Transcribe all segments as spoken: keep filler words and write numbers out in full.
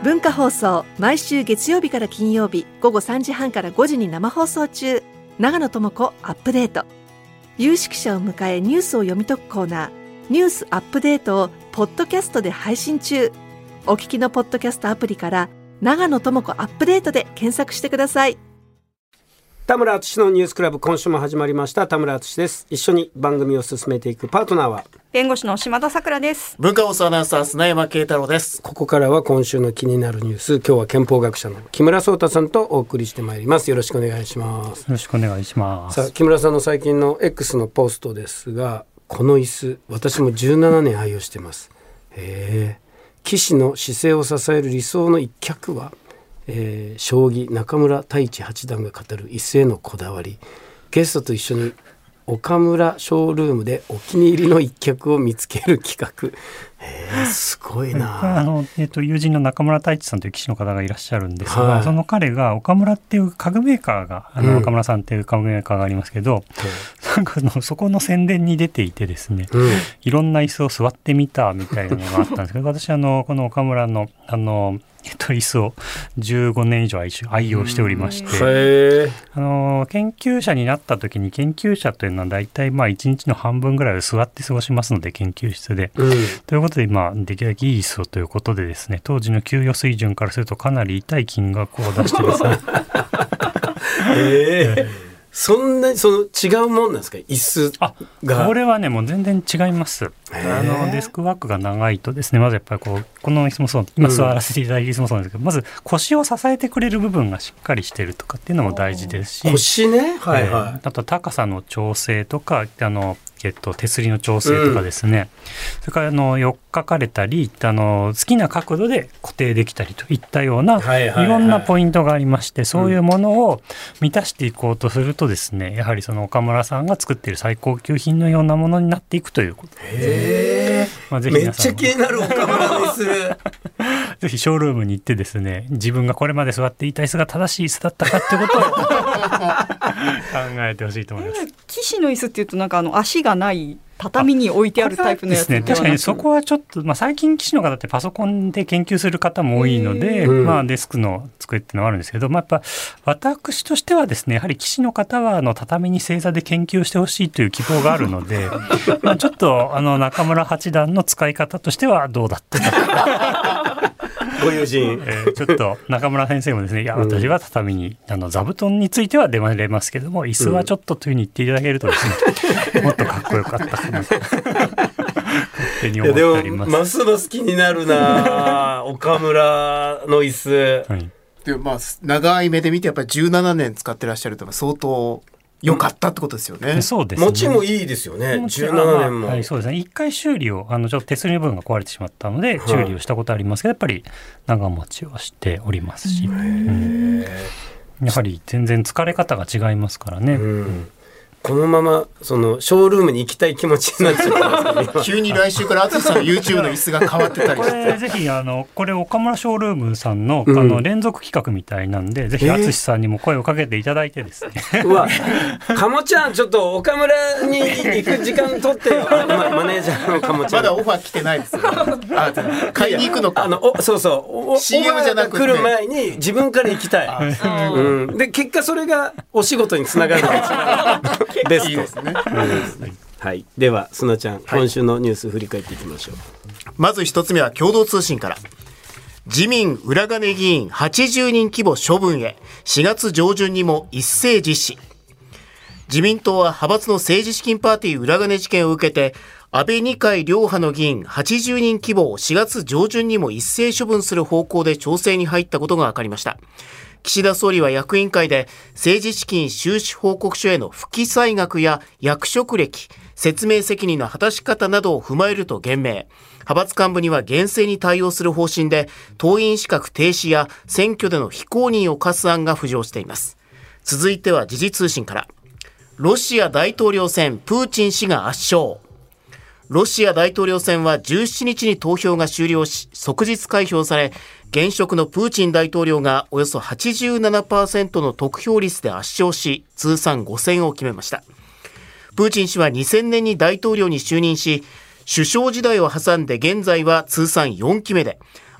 文化放送、毎週月曜日から金曜日午後さんじはんからごじに生放送中。長野智子アップデート。有識者を迎えニュースを読み解くコーナー、ニュースアップデートをポッドキャストで配信中。お聞きのポッドキャストアプリから長野智子アップデートで検索してください。 田村敦のニュースクラブ、今週も始まりました。田村敦です。一緒に番組を進めていくパートナーは弁護士の島田さくらです。 文化放送アナウンサー砂山慶太郎です。 ここからは今週の気になるニュース、今日は憲法学者の木村壮太さんとお送りしてまいります。よろしくお願いします。よろしくお願いします。 さあ、木村さんの最近の X のポストですが、この椅子私もじゅうななねん愛用してます。へー。棋士の姿勢を支える理想の一脚は、えー、将棋中村太一八段が語る椅子へのこだわり。ゲストと一緒に岡村ショールームでお気に入りの一脚を見つける企画。えー、すごいな。 あの、えー、と友人の中村太一さんという棋士の方がいらっしゃるんですが、 はい、 その彼が岡村っていう家具メーカーがあの、うん、岡村さんっていう家具メーカーがありますけど、うん、なんかのそこの宣伝に出ていてですね、うん、いろんな椅子を座ってみたみたいなのがあったんですけど私あのこの岡村のあのえっと、椅子をじゅうごねん以上愛用しておりまして、あの研究者になった時に、研究者というのは大体まあいちにちの半分ぐらいを座って過ごしますので、研究室で、うん、ということで、まあ、できるだけいい椅子をということでですね、当時の給与水準からするとかなり痛い金額を出してですねえーそんなにその違うもんなんですか、椅子が。 あ、これはねもう全然違います。あのデスクワークが長いとですね、まずやっぱりこうこの椅子もそう、今座らせていただいて椅子もそうなんですけど、うん、まず腰を支えてくれる部分がしっかりしてるとかっていうのも大事ですし、 腰ね、はいはい、 えー、あと高さの調整とか、あのえっと、手すりの調整とかですね、うん、それからあのよっかかれたり、あの好きな角度で固定できたりといったような、はいはいはい、いろんなポイントがありまして、そういうものを満たしていこうとするとですね、やはりその岡村さんが作っている最高級品のようなものになっていくということですね。 へー、まあ、ぜひ皆さんめっちゃ気になる岡村にするぜひショールームに行ってですね、自分がこれまで座っていた椅子が正しい椅子だったかってことを考えてほしいと思います。 棋士の椅子っていうとなんかあの足がない畳に置いてあるタイプのやつではなく、 ですね、確かにそこはちょっと、まあ、最近棋士の方ってパソコンで研究する方も多いので、まあ、デスクの机っていうのはあるんですけど、まあ、やっぱ私としてはですね、やはり棋士の方はあの畳に正座で研究してほしいという希望があるのでまあちょっとあの中村八段の使い方としてはどうだったかご友人、 えー、ちょっと中村先生もですね、いや私は畳に、あの座布団については出まれますけども、椅子はちょっとというふうに言っていただけるとですね、うん、もっとかっこよかったかなと勝手に思っております。 でもますます気になるな岡村の椅子、 はい、でまあ、長い目で見てやっぱりじゅうななねん使ってらっしゃると相当良かったってことですよね。 そうですね。 持ちもいいですよね。じゅうななねんも。 はい、そうですね。一回修理を、あのちょっと手すりの部分が壊れてしまったので、はい、修理をしたことありますけど、やっぱり長持ちをしておりますし、うん、やはり全然疲れ方が違いますからね。うん、 このままそのショールームに行きたい気持ちになっちゃったんですけど急に来週から淳さんの YouTube の椅子が変わってたりしてこれぜひあのこれ岡村ショールームさん の,、うん、あの連続企画みたいなんで、ぜひ淳さんにも声をかけていただいてですね、 えー、うわ鴨ちゃんちょっと岡村に行く時間取ってよマ, マネージャーの鴨ちゃんまだオファー来てないですよあ買いに行くのか、 あのおそうそう シーエム じゃなくて来る前に自分から行きたい、うん、で結果それがお仕事につながるのがベストですね。はい、ではすなちゃん、今週のニュース振り返っていきましょう。 まず一つ目は共同通信から。自民裏金議員はちじゅうにん規模処分へ、しがつ上旬にも一斉実施。自民党は派閥の政治資金パーティー裏金事件を受けて、安倍二階両派の議員はちじゅうにん規模をしがつ上旬にも一斉処分する方向で調整に入ったことが分かりました。岸田総理は役員会で政治資金収支報告書への不記載額や役職歴、説明責任の果たし方などを踏まえると言明。派閥幹部には厳正に対応する方針で、党員資格停止や選挙での非公認を課す案が浮上しています。続いては時事通信から。ロシア大統領選、プーチン氏が圧勝。ロシア大統領選はじゅうしちにちに投票が終了し、即日開票され、現職のプーチン大統領がおよそ はちじゅうななパーセント の得票率で圧勝し、通算ご選を決めました。プーチン氏はにせんねんに大統領に就任し、首相時代を挟んで現在は通算よんきめで、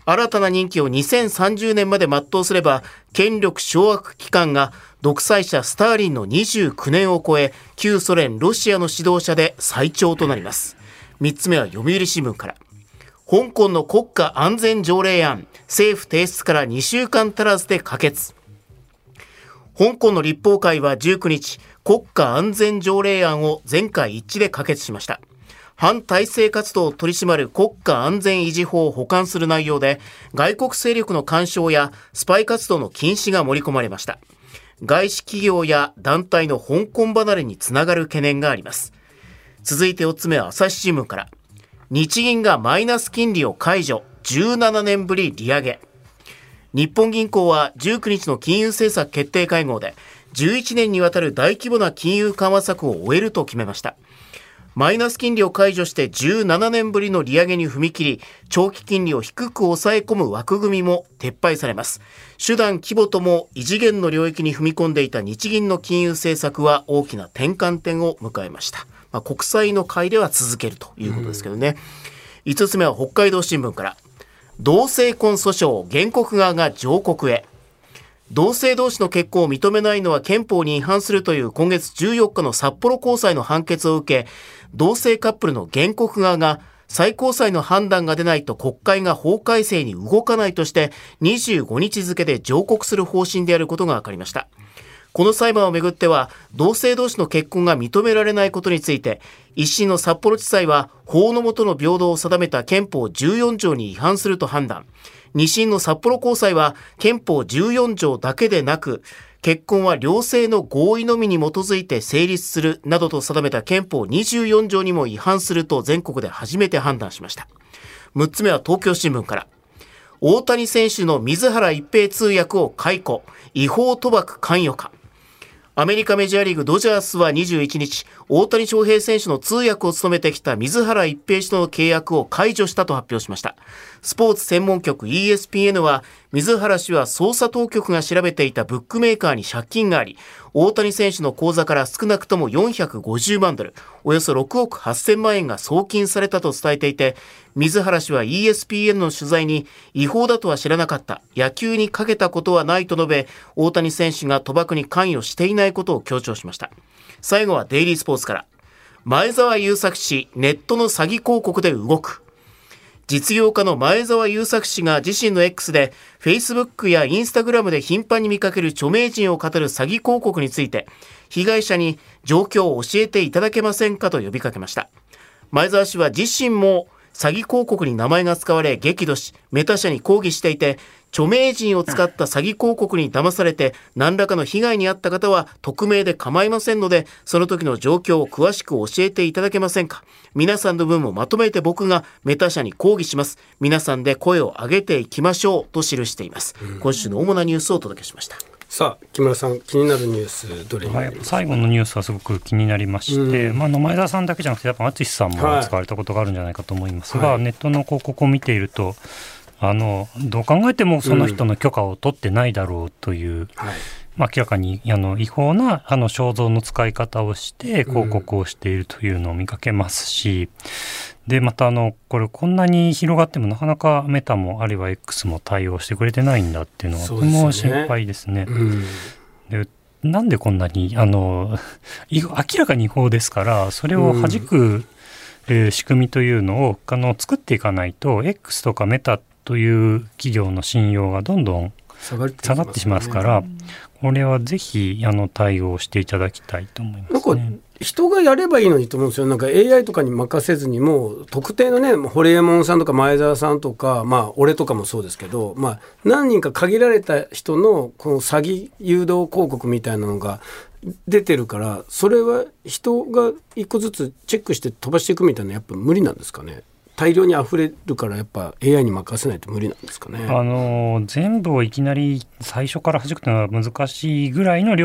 新たな任期をにせんさんじゅうねんまで全うすれば、権力掌握期間が独裁者スターリンのにじゅうきゅうねんを超え、旧ソ連ロシアの指導者で最長となります。みっつめは読売新聞から。香港の国家安全条例案、政府提出からにしゅうかん足らずで可決。香港の立法会はじゅうくにち、国家安全条例案を全会一致で可決しました。反体制活動を取り締まる国家安全維持法を補完する内容で、外国勢力の干渉やスパイ活動の禁止が盛り込まれました。外資企業や団体の香港離れにつながる懸念があります。続いてよっつめは朝日新聞から。日銀がマイナス金利を解除、じゅうななねんぶり利上げ。日本銀行はじゅうくにちの金融政策決定会合で、じゅういちねんにわたる大規模な金融緩和策を終えると決めました。マイナス金利を解除してじゅうななねんぶりの利上げに踏み切り、長期金利を低く抑え込む枠組みも撤廃されます。手段規模とも異次元の領域に踏み込んでいた日銀の金融政策は大きな転換点を迎えました。まあ、国債の買い入れは続けるということですけどね。うん、いつつめは北海道新聞から。同性婚訴訟、原告側が上告へ。同性同士の結婚を認めないのは憲法に違反するという今月じゅうよっかの札幌高裁の判決を受け、同性カップルの原告側が最高裁の判断が出ないと国会が法改正に動かないとしてにじゅうごにち付で上告する方針であることが分かりました。この裁判をめぐっては、同性同士の結婚が認められないことについて、一審の札幌地裁は法の下の平等を定めた憲法じゅうよんじょうに違反すると判断。二審の札幌高裁は憲法じゅうよんじょうだけでなく、結婚は両性の合意のみに基づいて成立するなどと定めた憲法にじゅうよんじょうにも違反すると全国で初めて判断しました。むっつめは東京新聞から。大谷選手の水原一平通訳を解雇、違法賭博関与か。アメリカメジャーリーグドジャースはにじゅういちにち、大谷翔平選手の通訳を務めてきた水原一平氏との契約を解除したと発表しました。スポーツ専門局 イーエスピーエヌ は、水原氏は捜査当局が調べていたブックメーカーに借金があり、大谷選手の口座から少なくともよんひゃくごじゅうまんドル、およそろくおくはっせんまんえんが送金されたと伝えていて、水原氏は イーエスピーエヌ の取材に、違法だとは知らなかった、野球にかけたことはないと述べ、大谷選手が賭博に関与していないことを強調しました。最後はデイリースポーツから。前澤友作氏、ネットの詐欺広告で動く。実業家の前澤友作氏が自身の X で Facebook や Instagram で頻繁に見かける著名人を語る詐欺広告について、被害者に状況を教えていただけませんかと呼びかけました。前澤氏は自身も詐欺広告に名前が使われ激怒し、メタ社に抗議していて、著名人を使った詐欺広告に騙されて何らかの被害に遭った方は匿名で構いませんので、その時の状況を詳しく教えていただけませんか。皆さんの分もまとめて僕がメタ社に抗議します。皆さんで声を上げていきましょうと記しています。うん、今週の主なニュースをお届けしました。 さあ木村さん、気になるニュースどれになりますか？ はい、最後のニュースはすごく気になりまして、うんまあ、の前田さんだけじゃなくてやっぱ淳さんも使われたことがあるんじゃないかと思いますが、はい、ネットの広告を見ていると、あのどう考えてもその人の許可を取ってないだろうという、うんはいまあ、明らかにあの違法なあの肖像の使い方をして広告をしているというのを見かけますし、うん、でまたあのこれこんなに広がってもなかなかメタもあるいは X も対応してくれてないんだっていうのはとても心配ですね。でなんでこんなにあの明らかに違法ですから、それを弾く、うんえー、仕組みというのをあの作っていかないと X とかメタという企業の信用がどんどん下がってしまいますから、これはぜひあの対応していただきたいと思います、ね、 なんか人がやればいいのにと思うんですよ。なんか エーアイ とかに任せずに、もう特定のね、ホリエモンさんとか前澤さんとか、まあ俺とかもそうですけど、まあ何人か限られた人のこの詐欺誘導広告みたいなのが出てるから、それは人が一個ずつチェックして飛ばしていくみたいな、やっぱ無理なんですかね。大量に溢れるからやっぱ エーアイ に任せないと無理なんですかね。 あの全部をいきなり最初から弾くのは難しいぐらいの量を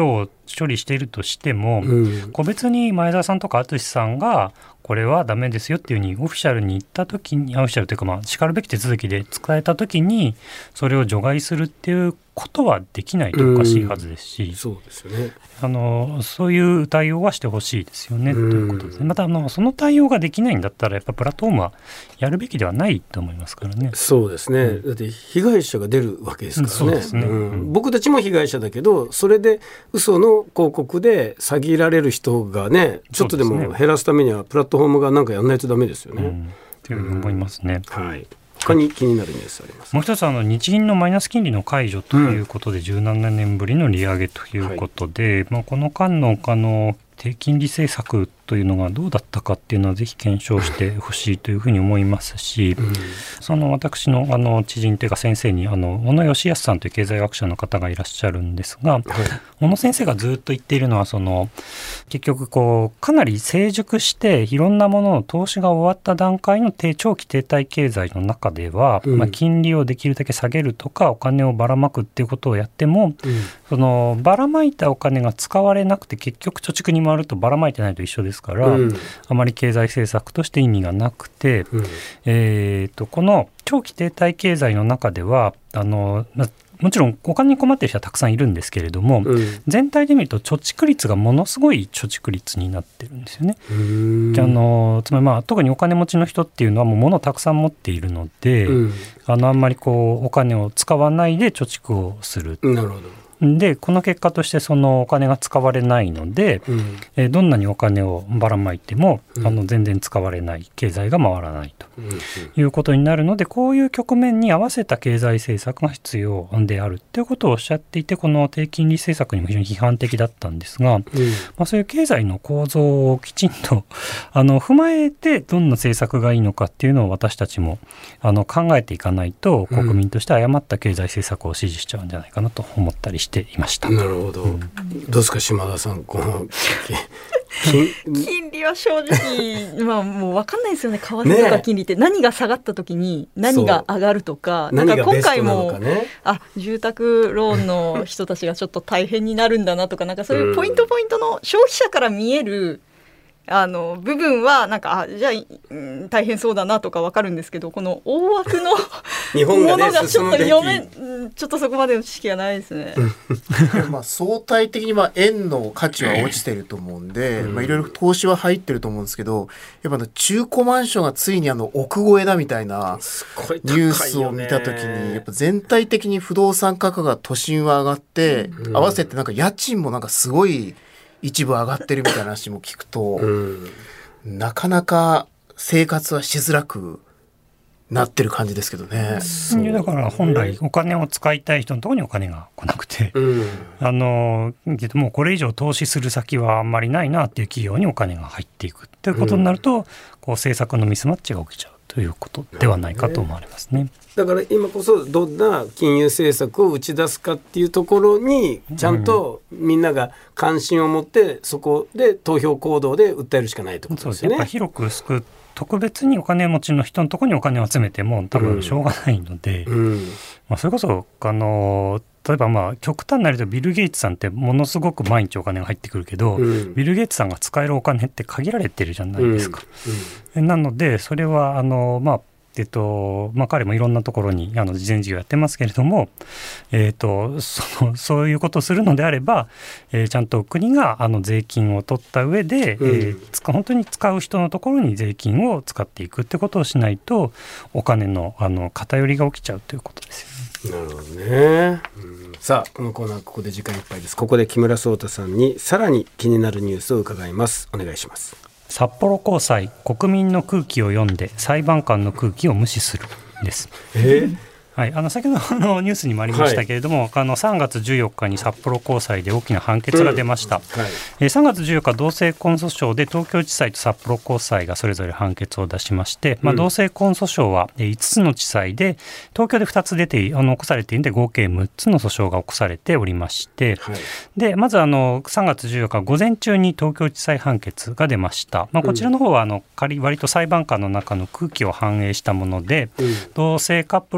処理しているとしても、 うん、 個別に前澤さんとか淳さんがこれはダメですよっていうふうにオフィシャルに言ったときに、オフィシャルというか、まあ、しかるべき手続きで使えたときにそれを除外するっていうことはできないとおかしいはずですし、 うん、そうですよね。 あのそういう対応はしてほしいですよね、うん、ということですね。またあのその対応ができないんだったらやっぱプラットフォームはやるべきではないと思いますからね。 そうですね、うん、だって被害者が出るわけですからね。 そうですね、 うん、僕たちも被害者だけど、それで嘘の広告で詐欺られる人がねちょっとでも減らすためにはプラットフォームがなんかやんないとダメですよね、うん、 というふうに思いますね、 うん、はい。他に気になるニュースありますか？ もう一つあの日銀のマイナス金利の解除ということでじゅうななねんぶりの利上げということで、うん、まあ、この間のあの低金利政策というのがどうだったかっていうのはぜひ検証してほしいというふうに思いますし、うん、その私のあの知人というか先生にあの小野義康さんという経済学者の方がいらっしゃるんですが、はい、小野先生がずっと言っているのはその結局こうかなり成熟していろんなものの投資が終わった段階の低長期停滞経済の中では、うん、まあ、金利をできるだけ下げるとかお金をばらまくっていうことをやっても、うん、そのばらまいたお金が使われなくて結局貯蓄に回るとばらまいてないと一緒ですから、うん、あまり経済政策として意味がなくて、うん、えー、とこの長期停滞経済の中ではあのもちろんお金に困っている人はたくさんいるんですけれども、うん、全体で見ると貯蓄率がものすごい貯蓄率になってるんですよね。あのつまり、まあ、特にお金持ちの人っていうのはもう物をたくさん持っているので、うん、あのあんまりこうお金を使わないで貯蓄をする。 なるほど。 でこの結果としてそのお金が使われないので、うん、えー、どんなにお金をばらまいても、うん、あの全然使われない、経済が回らないということになるので、こういう局面に合わせた経済政策が必要であるということをおっしゃっていて、この低金利政策にも非常に批判的だったんですが、うん、まあ、そういう経済の構造をきちんとあの踏まえてどんな政策がいいのかっていうのを私たちもあの考えていかないと、国民として誤った経済政策を支持しちゃうんじゃないかなと思ったりしてしていました。 なるほど、うん、どうですか島田さん、この金, 金利は正直、まあ、もう分かんないですよね。為替とか金利って何が下がった時に何が上がるとか、なんか今回も、ね、あ住宅ローンの人たちがちょっと大変になるんだなとか、なんかそういうポイントポイントの消費者から見えるあの部分はなんかあじゃあ、うん、大変そうだなとか分かるんですけど、この大枠の日本が、ね、 ものがちょっと読めちょっとそこまでの知識がないですね。 まあ相対的にまあ円の価値は落ちてると思うんで、まあいろいろ投資は入ってると思うんですけど、やっぱ中古マンションがついにあの億超えだみたいなニュースを見たときに、やっぱ全体的に不動産価格が都心は上がって、うん、合わせてなんか家賃もなんかすごい一部上がってるみたいな話も聞くと、うん、なかなか生活はしづらくなってる感じですけどね。 だから本来お金を使いたい人のところにお金が来なくて、うん、あのもうこれ以上投資する先はあんまりないなっていう企業にお金が入っていくということになると、うん、こう政策のミスマッチが起きちゃうということではないかと思われますね。 だから今こそどんな金融政策を打ち出すかっていうところにちゃんとみんなが関心を持ってそこで投票行動で訴えるしかないってことですよね。 やっぱ広く薄く特別にお金持ちの人のところにお金を集めても多分しょうがないので、うんうん、まあ、それこそあの例えばまあ極端なりとビル・ゲイツさんってものすごく毎日お金が入ってくるけど、うん、ビル・ゲイツさんが使えるお金って限られてるじゃないですか、うんうん、なのでそれはあのまあえっとまあ、彼もいろんなところにあの慈善事業やってますけれども、えー、と そ, のそういうことをするのであれば、えー、ちゃんと国があの税金を取った上で、うん、えー、使本当に使う人のところに税金を使っていくってことをしないとお金 の, あの偏りが起きちゃうということですよね。 なるほどね、うん、さあこのコーナーここで時間いっぱいです。ここで木村壮太さんにさらに気になるニュースを伺います。お願いします。 札幌高裁、国民の空気を読んで裁判官の空気を無視するです。 えーはい、あの先ほどのニュースにもありましたけれども、はい、あのさんがつじゅうよっかに札幌高裁で大きな判決が出ました、うん、はい、えー、さんがつじゅうよっか同性婚訴訟で東京地裁と札幌高裁がそれぞれ判決を出しまして、まあ、同性婚訴訟はいつつの地裁で東京でふたつ出てあの起こされているので合計むっつの訴訟が起こされておりまして、はい、でまずあのさんがつじゅうよっか午前中に東京地裁判決が出ました、まあ、こちらの方はあの割と裁判官の中の空気を反映したもので、うん、同性カップルを保護する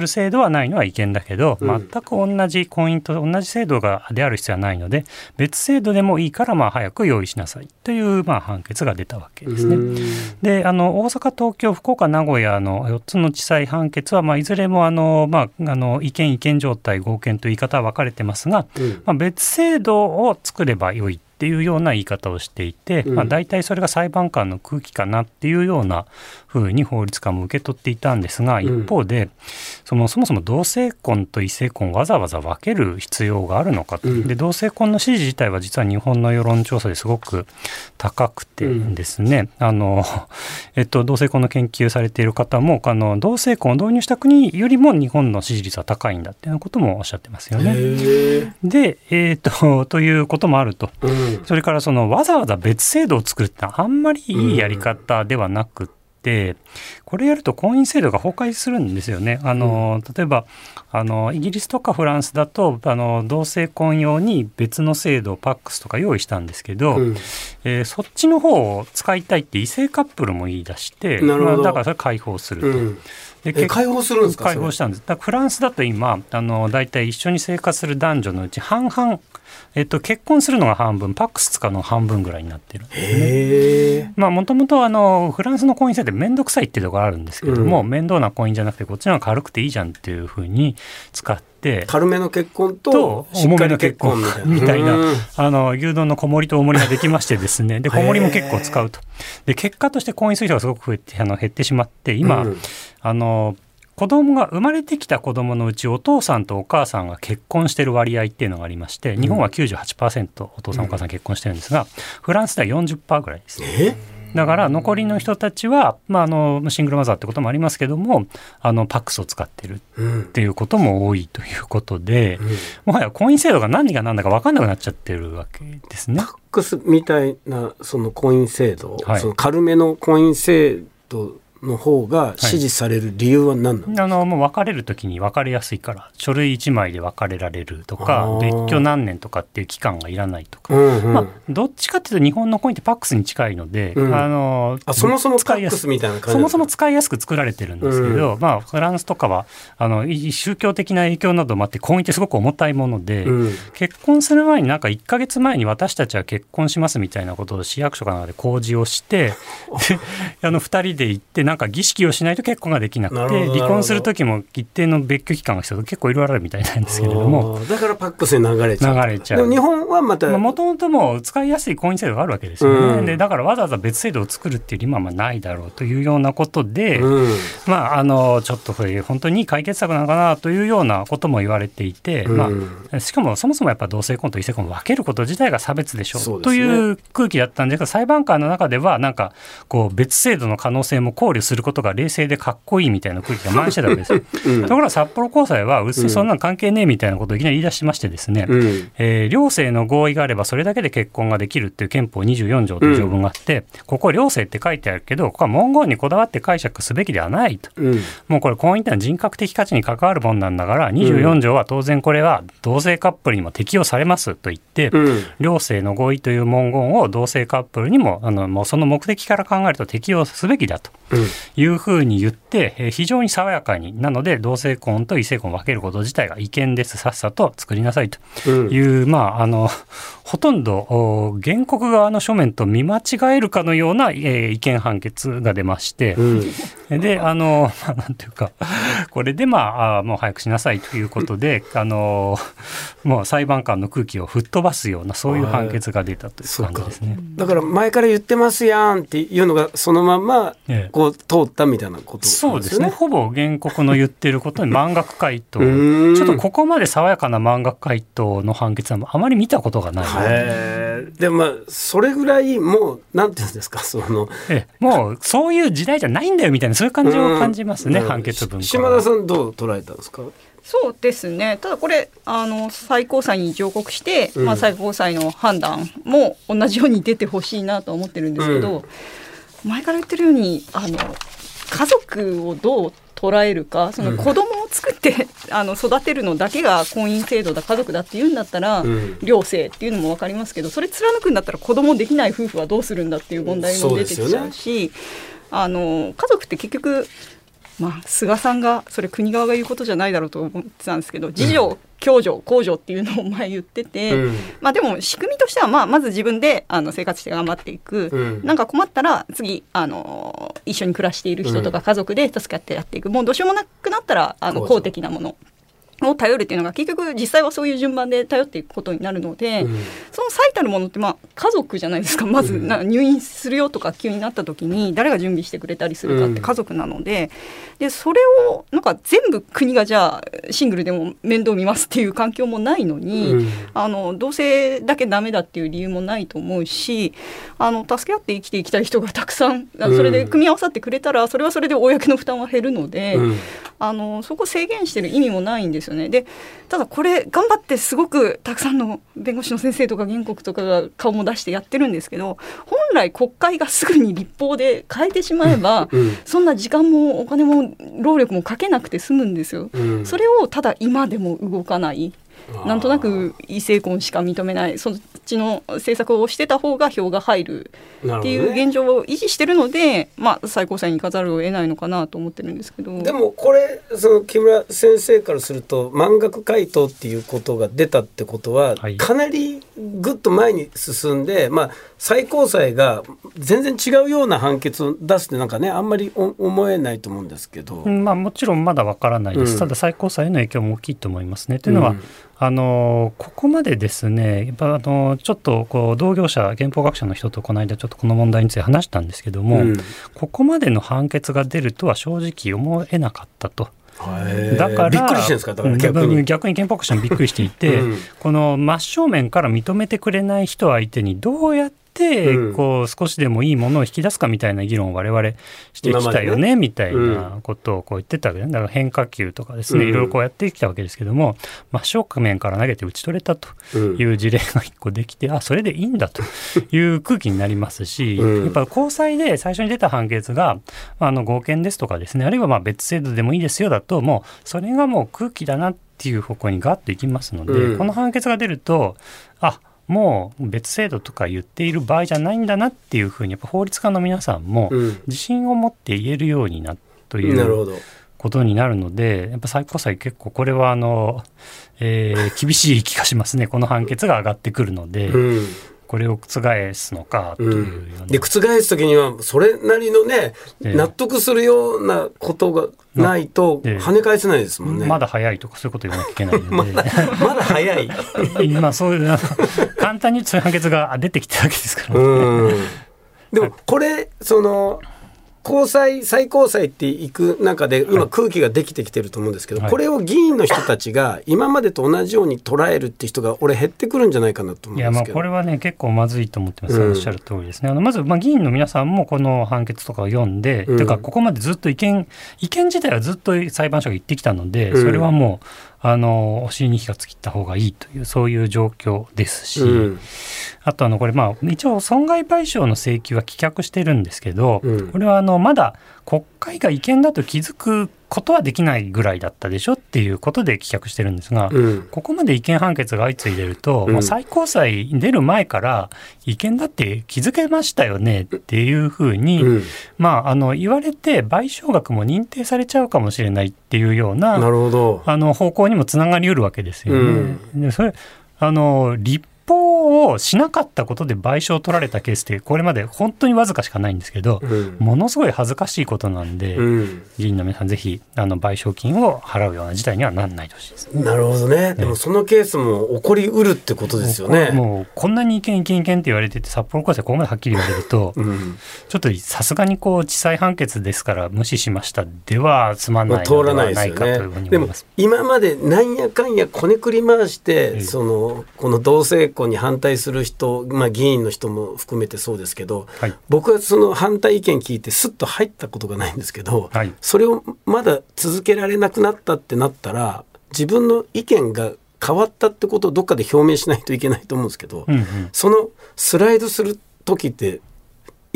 る制度はないのは違憲だけど、 うん、 全く同じ婚姻と同じ制度がである必要はないので別制度でもいいからまあ早く用意しなさいというまあ判決が出たわけですね。であの大阪、東京、福岡、名古屋のよっつの地裁判決はまあいずれもあの、まあ、あの違憲違憲状態合憲という言い方は分かれてますが、うんまあ、別制度を作ればよいっていうような言い方をしていて、うんまあ、大体それが裁判官の空気かなっていうようなふうに法律家も受け取っていたんですが、一方で、うん、そのそもそも同性婚と異性婚をわざわざ分ける必要があるのかと、うん、で同性婚の支持自体は実は日本の世論調査ですごく高くてですね、うんあのえっと、同性婚の研究されている方もあの同性婚を導入した国よりも日本の支持率は高いんだっていうこともおっしゃってますよね。で、えー、っとということもあると、うんそれからそのわざわざ別制度を作るってのはあんまりいいやり方ではなくて、これやると婚姻制度が崩壊するんですよね。あの例えばあのイギリスとかフランスだとあの同性婚用に別の制度をパックスとか用意したんですけど、うんえー、そっちの方を使いたいって異性カップルも言い出して、まあ、だからそれ解放すると。うんで解放するんですか？ 解放したんです。だからフランスだと今あのだいたい一緒に生活する男女のうち半々、えっと、結婚するのが半分パックス使うのが半分ぐらいになってるんですね。もともとフランスの婚姻制って面倒くさいっていうところがあるんですけども、うん、面倒な婚姻じゃなくてこっちの方が軽くていいじゃんっていうふうに使って軽めの結婚としっかり結婚みたいな、 みたいなあの牛丼の小盛りと大盛りができましてですねで小盛りも結構使うとで結果として婚姻する人がすごく増えてあの減ってしまって今、うん、あの子供が生まれてきた子供のうちお父さんとお母さんが結婚している割合っていうのがありまして日本は きゅうじゅうはちパーセント お父さんお母さん結婚してるんですが、うん、フランスでは よんじゅっパーセント ぐらいです。 えだから残りの人たちは、まあ、あのシングルマザーってこともありますけどもあのパックスを使ってるっていうことも多いということで、うん、もはや婚姻制度が何が何だか分かんなくなっちゃってるわけですね。 パックスみたいなその婚姻制度、はい、その軽めの婚姻制度の方が支持される理由は何なの？ はい、あのもう別れるときに別れやすいから書類いちまいで別れられるとか別居何年とかっていう期間がいらないとか、うんうんまあ、どっちかっていうと日本の婚姻ってパックスに近いので、うん、あのあそもそもパックスみたいな感じそもそも使いやすく作られてるんですけど、うんまあ、フランスとかはあの宗教的な影響などもあって婚姻ってすごく重たいもので、うん、結婚する前になんかいっかげつまえに私たちは結婚しますみたいなことを市役所かなんかで公示をしてあのふたりで行ってなんか儀式をしないと結婚ができなくて離婚する時も一定の別居期間が必要で結構いろいろあるみたいなんですけれどもだからパックスに流れちゃう流れちゃう。 でも日本はまたもともとも使いやすい婚姻制度があるわけですよね、うん、でだからわざわざ別制度を作るっていう今はないだろうというようなことで、うんまあ、あのちょっと本当に解決策なのかなというようなことも言われていて、うんまあ、しかもそもそもやっぱ同性婚と異性婚を分けること自体が差別でしょう、そうですね、という空気だったんですが裁判官の中ではなんかこう別制度の可能性も考慮することが冷静でかっこいいみたいな空気が満してたわけですよ、うん、ところが札幌高裁はうっすらそんなの関係ねえみたいなことをいきなり言い出しましてですね、うんえー、両性の合意があればそれだけで結婚ができるっていう憲法にじゅうよん条という条文があって、うん、ここ両性って書いてあるけどここは文言にこだわって解釈すべきではないと、うん、もうこれ婚姻ってのは人格的価値に関わるもんなんだからにじゅうよん条は当然これは同性カップルにも適用されますと言って、うん、両性の合意という文言を同性カップルにもあのもうその目的から考えると適用すべきだというふうに言って、えー、非常に爽やかになので同性婚と異性婚を分けること自体が違憲です、さっさと作りなさいという、うん、まああのほとんど原告側の書面と見間違えるかのような、えー、違憲判決が出まして、うん、であの、まあ、なんていうかこれでまあ、あもう早くしなさいということであのもう裁判官の空気を吹っ飛ばすようなそういう判決が出たという感じですね。 だから前から言ってますやんっていうのがそのままこう通ったみたいなことですよね。 そうですね、ほぼ原告の言ってることに満額回答ちょっとここまで爽やかな満額回答の判決はあまり見たことがない。 へでもまあそれぐらいもうなんていうんですかそのえもうそういう時代じゃないんだよみたいなそういう感じを感じますね、判決文から。 島田さんどう捉えたんですか？ そうですね、ただこれあの最高裁に上告して、うんまあ、最高裁の判断も同じように出てほしいなと思ってるんですけど、うん、前から言ってるようにあの家族をどう捉えるか、その子供を作って、うん、あの育てるのだけが婚姻制度だ家族だっていうんだったら、うん、両性っていうのも分かりますけどそれ貫くんだったら子供できない夫婦はどうするんだっていう問題も出てきちゃうし、あの家族って結局まあ、菅さんがそれ国側が言うことじゃないだろうと思ってたんですけど、自助、共助、公助っていうのを前言ってて、うん、まあ、でも仕組みとしては、まあ、まず自分であの生活して頑張っていく、うん、なんか困ったら次あの一緒に暮らしている人とか家族で助け合ってやっていく、うん、もうどうしようもなくなったらあの公的なものを頼るっていうのが結局実際はそういう順番で頼っていくことになるので、うん、その最たるものってまあ家族じゃないですか。まずな入院するよとか急になった時に誰が準備してくれたりするかって家族なので、うん、でそれをなんか全部国がじゃあシングルでも面倒見ますっていう環境もないのに、うん、あの同性だけダメだっていう理由もないと思うし、あの助け合って生きていきたい人がたくさんそれで組み合わさってくれたらそれはそれで公の負担は減るので、うん、あのそこ制限してる意味もないんですよね。でただこれ頑張ってすごくたくさんの弁護士の先生とか原告とかが顔も出してやってるんですけど、本来国会がすぐに立法で変えてしまえば、うん、そんな時間もお金も労力もかけなくて済むんですよ、うん、それをただ今でも動かない、なんとなく異性婚しか認めない、そっちの政策をしてた方が票が入るっていう現状を維持してるので、まあ、最高裁に行かざるを得ないのかなと思ってるんですけど、 でもこれその木村先生からすると満額回答っていうことが出たってことは、はい、かなりぐっと前に進んで、まあ、最高裁が全然違うような判決を出すってなんかねあんまり思えないと思うんですけど、 まあ、もちろんまだわからないです、うん、ただ最高裁への影響も大きいと思いますね。というのは、うん、あのここまでですねやっぱあのちょっとこう同業者憲法学者の人とこの間ちょっとこの問題について話したんですけども、うん、ここまでの判決が出るとは正直思えなかったと。だからびっくりしてるんですか。だから逆に逆に憲法学者もびっくりしていて、うん、この真正面から認めてくれない人相手にどうやってでこう少しでもいいものを引き出すかみたいな議論を我々してきたよねみたいなことをこう言ってたわけで、だから変化球とかですね、いろいろこうやってきたわけですけども、真正面から投げて打ち取れたという事例が一個できて、あそれでいいんだという空気になりますし、やっぱ高裁で最初に出た判決があの合憲ですとかですね、あるいはまあ別制度でもいいですよだと、もうそれがもう空気だなっていう方向にガッといきますので、うん、この判決が出るとあもう別制度とか言っている場合じゃないんだなっていうふうにやっぱ法律家の皆さんも自信を持って言えるようになということになるので、やっぱ最高裁結構これはあの、えー、厳しい気がしますね。この判決が上がってくるので、うん、これを覆すのかというような、 うん、で覆す時にはそれなりのね、えー、納得するようなことがないと跳ね返せないですもんね。 まだ早いとかそういうこと言わなきゃいけないのでまだまだ早い今そういう簡単にそういう判決が出てきてるわけですからね。 うんでもこれその高裁最高裁っていく中で今空気ができてきてると思うんですけど、はい、これを議員の人たちが今までと同じように捉えるって人が俺減ってくるんじゃないかなと思うんですけど。 いやまあこれはね結構まずいと思ってます、うん、おっしゃる通りですね。あのまずまあ議員の皆さんもこの判決とかを読んで、うん、というかここまでずっと意見意見自体はずっと裁判所が言ってきたので、それはもうあのお尻に火がつきた方がいいというそういう状況ですし、うん、あとあのこれまあ一応損害賠償の請求は棄却してるんですけど、うん、これはあのまだ国会が違憲だと気づくことはできないぐらいだったでしょっていうことで棄却してるんですが、うん、ここまで違憲判決が相次いでると、うん、もう最高裁に出る前から違憲だって気づけましたよねっていうふうに、うん、まあ、あの言われて賠償額も認定されちゃうかもしれないっていうような、 なるほど、 あの方向にもつながりうるわけですよね。うん、でそれあの立法をしなかったことで賠償を取られたケースってこれまで本当にわずかしかないんですけど、うん、ものすごい恥ずかしいことなんで、うん、議員の皆さんぜひあの賠償金を払うような事態にはならないでほしいです。 なるほどね。でもそのケースも起こりうるってことですよね。 もうこんなに違憲違憲違憲って言われてて札幌高裁ここまではっきり言われると、うん、ちょっとさすがにこう地裁判決ですから無視しましたではつまんないのではないかというふうに思います。 でも今までなんやかんやこねくり回して、えー、そのこの同性婚に反対する人、まあ、議員の人も含めてそうですけど、はい、僕はその反対意見聞いてスッと入ったことがないんですけど、はい、それをまだ続けられなくなったってなったら自分の意見が変わったってことをどっかで表明しないといけないと思うんですけど、うんうん、そのスライドする時って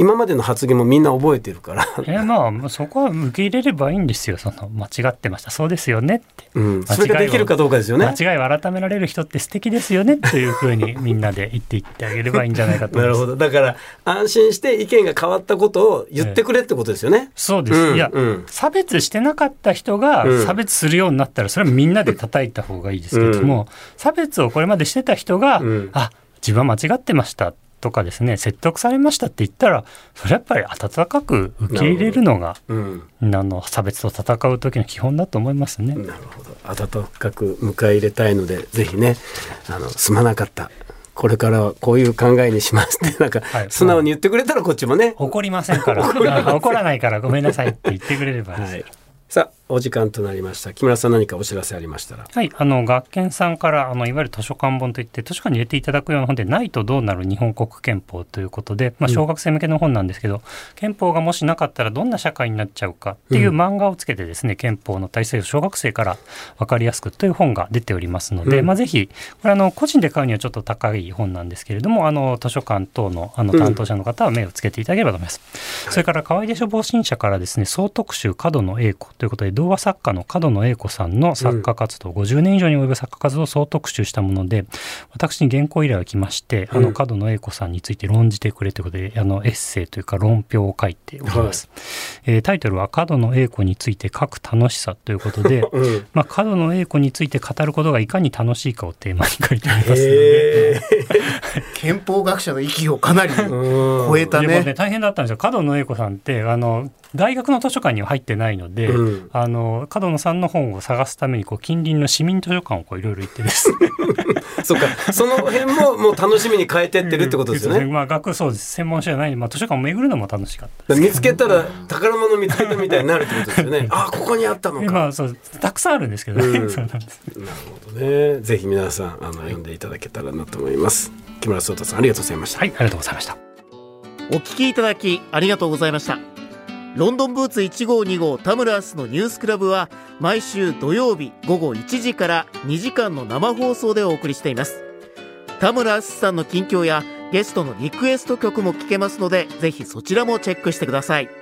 今までの発言もみんな覚えてるからいやまあそこは受け入れればいいんですよ。その間違ってましたそうですよねって、 うん、それができるかどうかですよね。 間違いを改められる人って素敵ですよねというふうにみんなで言っていってあげればいいんじゃないかと思います。 なるほど。だから安心して意見が変わったことを言ってくれってことですよね、 えー、そうです、うん、いや、うん、差別してなかった人が差別するようになったらそれはみんなで叩いた方がいいですけども、うん、差別をこれまでしてた人が、うん、あ自分は間違ってましたとかですね説得されましたって言ったらそれやっぱり温かく受け入れるのが、うん、あの差別と戦う時の基本だと思いますね。 なるほど。温かく迎え入れたいのでぜひねあのすまなかったこれからはこういう考えにしますってなんか、はい、素直に言ってくれたらこっちもね怒りませんから怒らないからごめんなさいって言ってくれればいいです、はい。 さあお時間となりました。木村さん何かお知らせありましたら。 はい、あの学研さんからあのいわゆる図書館本といって図書館に入れていただくような本でないとどうなる日本国憲法ということで、まあ、小学生向けの本なんですけど、うん、憲法がもしなかったらどんな社会になっちゃうかっていう漫画をつけてですね、うん、憲法の体制を小学生から分かりやすくという本が出ておりますので、うんまあ、ぜひこれあの個人で買うにはちょっと高い本なんですけれどもあの図書館等のあの担当者の方は目をつけていただければと思います、うん、それから河合で書房新社からですね総特集角野栄子ということで童話作家の角野栄子さんの作家活動、うん、ごじゅうねん以上に及ぶ作家活動を総特集したもので私に原稿依頼が来まして、うん、あの角野栄子さんについて論じてくれということであのエッセイというか論評を書いております、はいえー、タイトルは角野栄子について書く楽しさということで、うんまあ、角野栄子について語ることがいかに楽しいかをテーマに書いてありますので憲法学者の域をかなり超えた ね, ね大変だったんですよ。角野栄子さんってあの大学の図書館には入ってないので、うん、あの角野さんの本を探すためにこう近隣の市民図書館をいろいろ行ってですねそうかその辺ももう楽しみに変えてってるってことですよね、うんまあ、学そうです専門書じゃない、まあ、図書館を巡るのも楽しかった見つけたら宝物見つけたみたいになるってことですよねあここにあったのか、 まあ、そうたくさんあるんですけどね、うん、そうなんです。 なるほどね。ぜひ皆さんあの読んでいただけたらなと思います。木村壮太さんありがとうございました。 はいありがとうございました。 お聞きいただきありがとうございました。ロンドンブーツいちごうにごう田村明日のニュースクラブは毎週土曜日ごごいちじからにじかんの生放送でお送りしています。田村明日さんの近況やゲストのリクエスト曲も聞けますのでぜひそちらもチェックしてください。